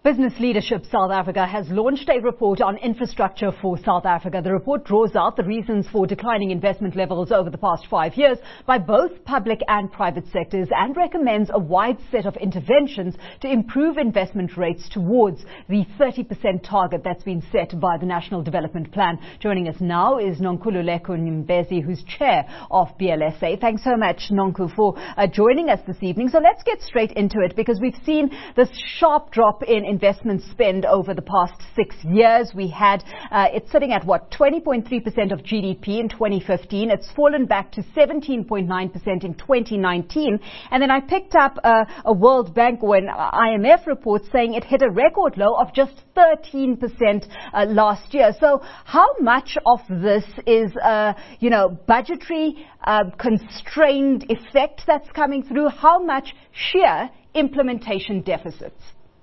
Business Leadership South Africa has launched a report on infrastructure for South Africa. The report draws out the reasons for declining investment levels over the past 5 years by both public and private sectors and recommends a wide set of interventions to improve investment rates towards the 30% target that's been set by the National Development Plan. Joining us now is Nonkululeko Nyembezi, who's chair of BLSA. Thanks so much, Nonku, for joining us this evening. So let's get straight into it, because we've seen this sharp drop in investment spend over the past 6 years. We had it's sitting at 20.3% of GDP in 2015. It's fallen back to 17.9% in 2019. And then I picked up a World Bank or an IMF report saying it hit a record low of just 13% last year. So how much of this is budgetary constrained effect that's coming through? How much sheer implementation deficits?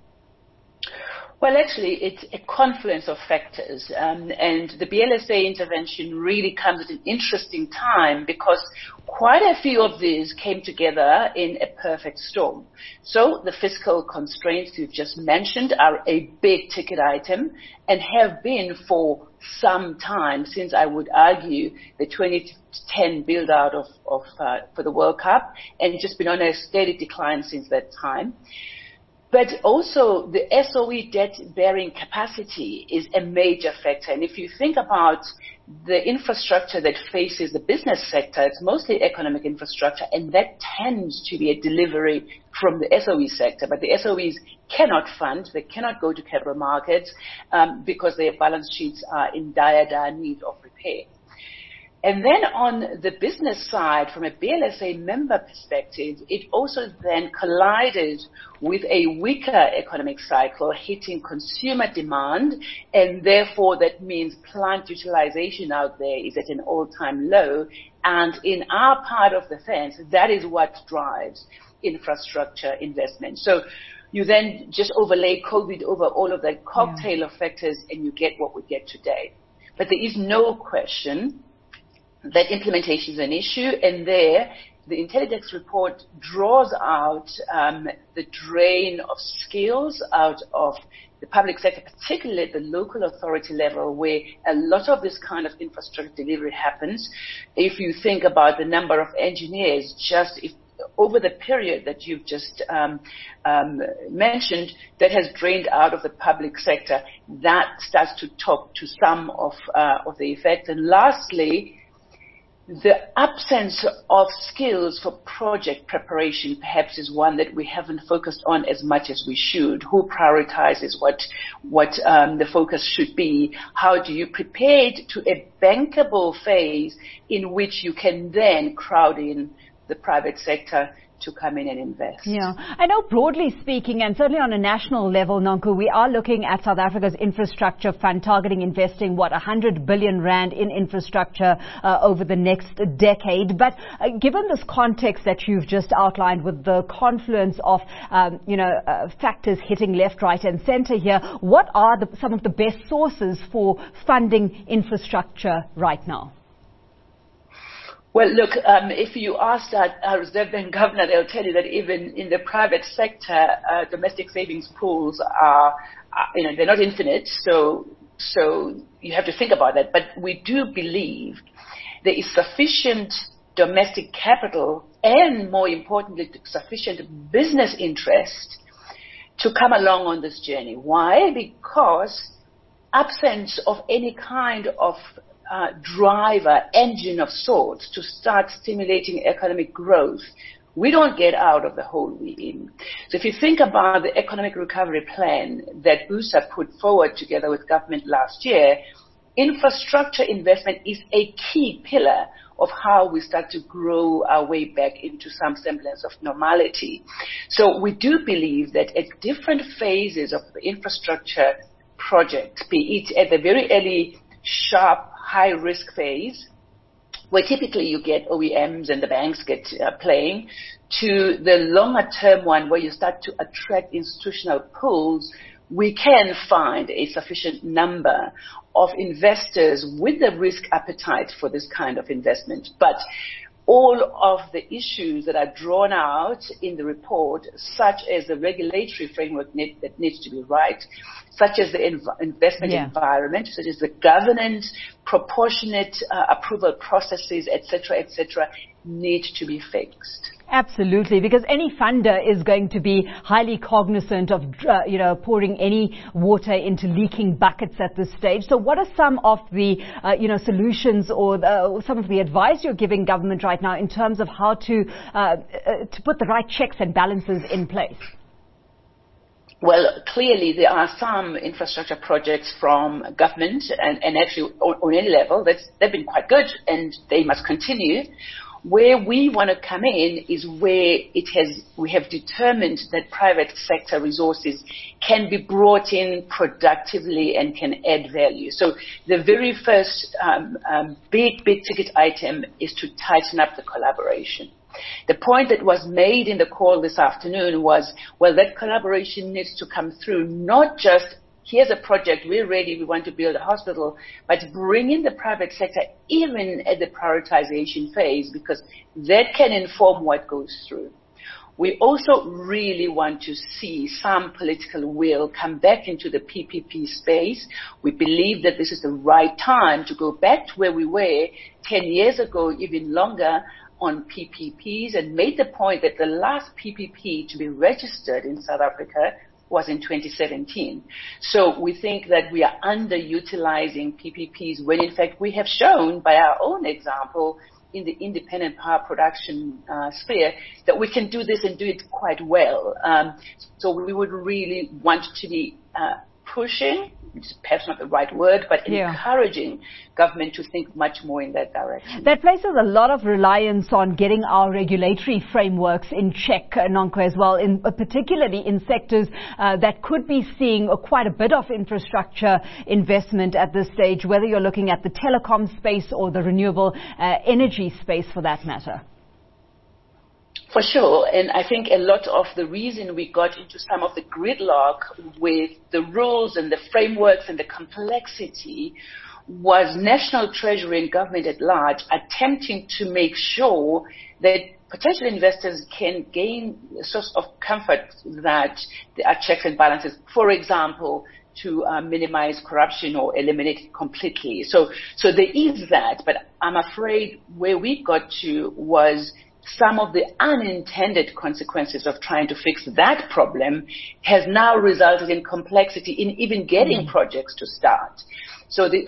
Well, actually, it's a confluence of factors, and the BLSA intervention really comes at an interesting time because quite a few of these came together in a perfect storm. So the fiscal constraints you've just mentioned are a big ticket item and have been for some time, since I would argue the 2010 build out for the World Cup, and just been on a steady decline since that time. But also the SOE debt-bearing capacity is a major factor. And if you think about the infrastructure that faces the business sector, it's mostly economic infrastructure, and that tends to be a delivery from the SOE sector. But the SOEs cannot fund, they cannot go to capital markets because their balance sheets are in dire need of repair. And then on the business side, from a BLSA member perspective, it also then collided with a weaker economic cycle hitting consumer demand, and therefore that means plant utilization out there is at an all-time low. And in our part of the fence, that is what drives infrastructure investment. So you then just overlay COVID over all of that cocktail of factors, and you get what we get today. But there is no question that implementation is an issue, and there the Intellidex report draws out the drain of skills out of the public sector, particularly at the local authority level, where a lot of this kind of infrastructure delivery happens. If you think about the number of engineers, over the period that you've just mentioned, that has drained out of the public sector, that starts to talk to some of the effect. And lastly, the absence of skills for project preparation perhaps is one that we haven't focused on as much as we should. Who prioritizes what the focus should be? How do you prepare to a bankable phase in which you can then crowd in the private sector to come in and invest? Yeah, I know broadly speaking, and certainly on a national level, Nonku, we are looking at South Africa's infrastructure fund targeting investing 100 billion rand in infrastructure over the next decade. But given this context that you've just outlined, with the confluence of factors hitting left, right, and centre here, what are some of the best sources for funding infrastructure right now? Well, look, if you ask our Reserve Bank governor, they'll tell you that even in the private sector, domestic savings pools are they're not infinite. So you have to think about that. But we do believe there is sufficient domestic capital and, more importantly, sufficient business interest to come along on this journey. Why? Because absence of any kind of driver, engine of sorts to start stimulating economic growth, we don't get out of the hole we're in. So if you think about the economic recovery plan that BUSA put forward together with government last year, infrastructure investment is a key pillar of how we start to grow our way back into some semblance of normality. So we do believe that at different phases of the infrastructure project, be it at the very early, sharp, high-risk phase, where typically you get OEMs and the banks get playing, to the longer-term one where you start to attract institutional pools, we can find a sufficient number of investors with the risk appetite for this kind of investment. But all of the issues that are drawn out in the report, such as the regulatory framework that needs to be right, such as the investment environment, such as the governance, proportionate approval processes, etc., need to be fixed. Absolutely, because any funder is going to be highly cognizant of, pouring any water into leaking buckets at this stage. So what are some of the, solutions or some of the advice you're giving government right now in terms of how to put the right checks and balances in place? Well, clearly there are some infrastructure projects from government and actually on any level they've been quite good and they must continue. Where we want to come in is where we have determined that private sector resources can be brought in productively and can add value. So the very first big ticket item is to tighten up the collaboration. The point that was made in the call this afternoon was, well, that collaboration needs to come through not just here's a project, we're ready, we want to build a hospital, but bring in the private sector even at the prioritization phase, because that can inform what goes through. We also really want to see some political will come back into the PPP space. We believe that this is the right time to go back to where we were 10 years ago, even longer, on PPPs, and made the point that the last PPP to be registered in South Africa was in 2017. So we think that we are underutilizing PPPs when in fact we have shown by our own example in the independent power production sphere that we can do this and do it quite well. So we would really want to be pushing, which is perhaps not the right word, but encouraging government to think much more in that direction. That places a lot of reliance on getting our regulatory frameworks in check, Nonko, as well, particularly in sectors that could be seeing quite a bit of infrastructure investment at this stage, whether you're looking at the telecom space or the renewable energy space for that matter. For sure, and I think a lot of the reason we got into some of the gridlock with the rules and the frameworks and the complexity was National Treasury and government at large attempting to make sure that potential investors can gain a source of comfort that there are checks and balances, for example, to minimize corruption or eliminate it completely. So there is that, but I'm afraid where we got to was some of the unintended consequences of trying to fix that problem has now resulted in complexity in even getting projects to start. So the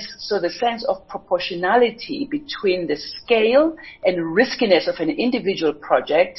sense of proportionality between the scale and riskiness of an individual project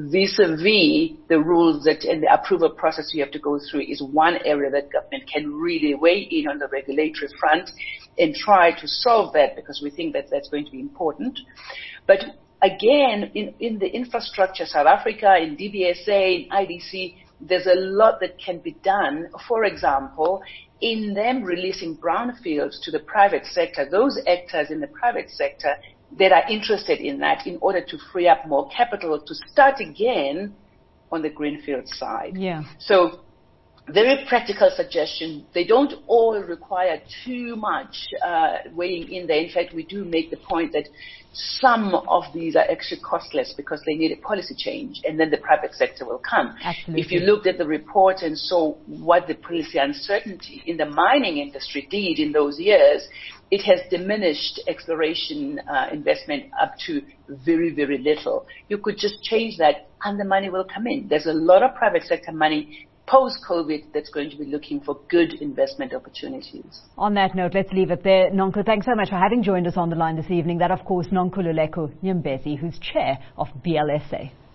vis-a-vis the rules that and the approval process you have to go through is one area that government can really weigh in on the regulatory front and try to solve that, because we think that that's going to be important. But again, in the infrastructure, South Africa, in DBSA, in IDC, there's a lot that can be done. For example, in them releasing brownfields to the private sector, those actors in the private sector that are interested in that, in order to free up more capital to start again on the greenfield side. Yeah. So very practical suggestion. They don't all require too much weighing in there. In fact, we do make the point that some of these are actually costless because they need a policy change, and then the private sector will come. Absolutely. If you looked at the report and saw what the policy uncertainty in the mining industry did in those years, it has diminished exploration investment up to very, very little. You could just change that and the money will come in. There's a lot of private sector money post-COVID that's going to be looking for good investment opportunities. On that note, let's leave it there. Nonko, thanks so much for having joined us on the line this evening. That, of course, Nonkululeko Nyembezi, who's chair of BLSA.